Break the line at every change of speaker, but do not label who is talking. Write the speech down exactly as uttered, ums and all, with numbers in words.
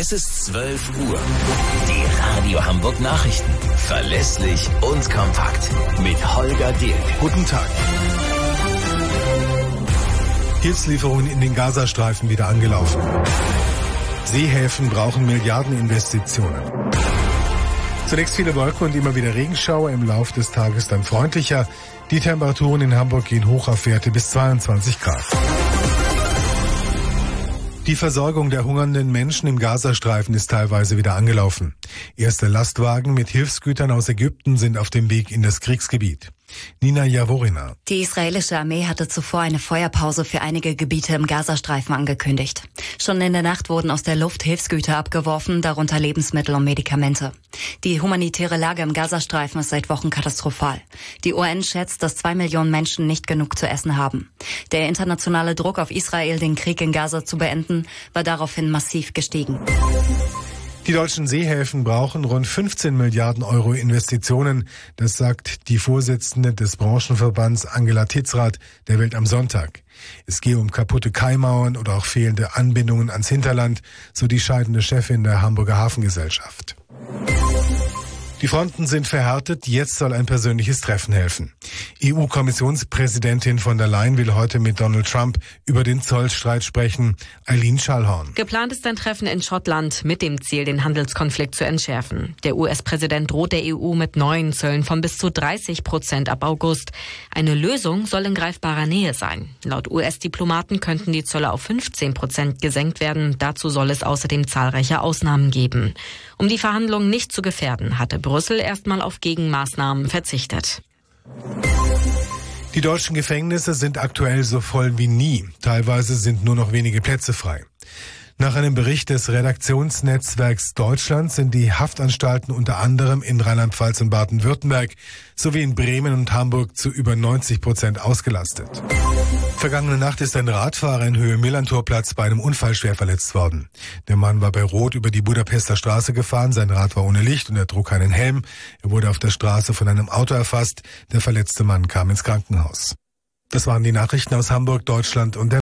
Es ist zwölf Uhr. Die Radio Hamburg Nachrichten. Verlässlich und kompakt. Mit Holger Dilk.
Guten Tag. Hilfslieferungen in den Gazastreifen wieder angelaufen. Seehäfen brauchen Milliardeninvestitionen. Zunächst viele Wolken und immer wieder Regenschauer, im Laufe des Tages dann freundlicher. Die Temperaturen in Hamburg gehen hoch auf Werte bis zweiundzwanzig Grad. Die Versorgung der hungernden Menschen im Gazastreifen ist teilweise wieder angelaufen. Erste Lastwagen mit Hilfsgütern aus Ägypten sind auf dem Weg in das Kriegsgebiet. Nina Jaworina.
Die israelische Armee hatte zuvor eine Feuerpause für einige Gebiete im Gazastreifen angekündigt. Schon in der Nacht wurden aus der Luft Hilfsgüter abgeworfen, darunter Lebensmittel und Medikamente. Die humanitäre Lage im Gazastreifen ist seit Wochen katastrophal. Die U N schätzt, dass zwei Millionen Menschen nicht genug zu essen haben. Der internationale Druck auf Israel, den Krieg in Gaza zu beenden, war daraufhin massiv gestiegen.
Die deutschen Seehäfen brauchen rund fünfzehn Milliarden Euro Investitionen. Das sagt die Vorsitzende des Branchenverbands Angela Titzrath der Welt am Sonntag. Es gehe um kaputte Kaimauern oder auch fehlende Anbindungen ans Hinterland, so die scheidende Chefin der Hamburger Hafengesellschaft. Die Fronten sind verhärtet, jetzt soll ein persönliches Treffen helfen. E U-Kommissionspräsidentin von der Leyen will heute mit Donald Trump über den Zollstreit sprechen. Eileen Schallhorn.
Geplant ist ein Treffen in Schottland mit dem Ziel, den Handelskonflikt zu entschärfen. Der U S-Präsident droht der E U mit neuen Zöllen von bis zu dreißig Prozent ab August. Eine Lösung soll in greifbarer Nähe sein. Laut U S-Diplomaten könnten die Zölle auf fünfzehn Prozent gesenkt werden. Dazu soll es außerdem zahlreiche Ausnahmen geben. Um die Verhandlungen nicht zu gefährden, hatte Brüssel erstmal auf Gegenmaßnahmen verzichtet.
Die deutschen Gefängnisse sind aktuell so voll wie nie. Teilweise sind nur noch wenige Plätze frei. Nach einem Bericht des Redaktionsnetzwerks Deutschland sind die Haftanstalten unter anderem in Rheinland-Pfalz und Baden-Württemberg sowie in Bremen und Hamburg zu über neunzig Prozent ausgelastet. Vergangene Nacht ist ein Radfahrer in Höhe Millantorplatz bei einem Unfall schwer verletzt worden. Der Mann war bei Rot über die Budapester Straße gefahren, sein Rad war ohne Licht und er trug keinen Helm. Er wurde auf der Straße von einem Auto erfasst. Der verletzte Mann kam ins Krankenhaus. Das waren die Nachrichten aus Hamburg, Deutschland und der